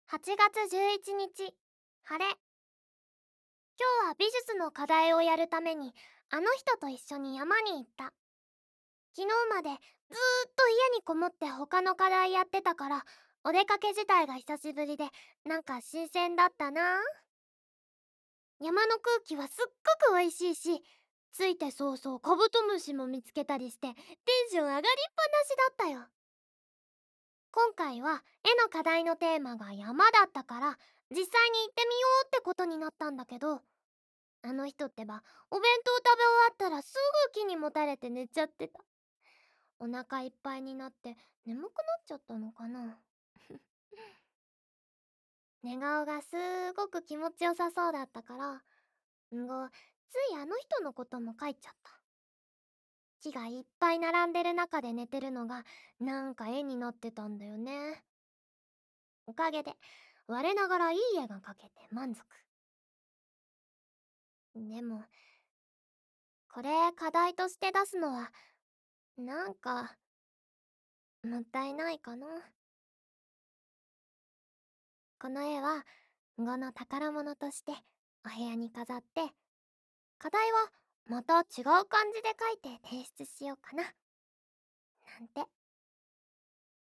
8月11日、晴れ。今日は美術の課題をやるために、あの人と一緒に山に行った。昨日までずーっと家にこもって他の課題やってたから、お出かけ自体が久しぶりで、なんか新鮮だったな。山の空気はすっごく美味しいし、着いて早々カブトムシも見つけたりして、テンション上がりっぱなしだったよ。今回は絵の課題のテーマが山だったから、実際に行ってみようってことになったんだけど、あの人ってばお弁当食べ終わったらすぐ木にもたれて寝ちゃってた。お腹いっぱいになって眠くなっちゃったのかな。寝顔がすごく気持ちよさそうだったから、ついあの人のことも書いちゃった。木がいっぱい並んでる中で寝てるのがなんか絵になってたんだよね。おかげで我ながらいい絵が描けて満足。でもこれ課題として出すのはなんかもったいないかな。この絵は語の宝物としてお部屋に飾って、課題はまた違う感じで描いて提出しようかななんて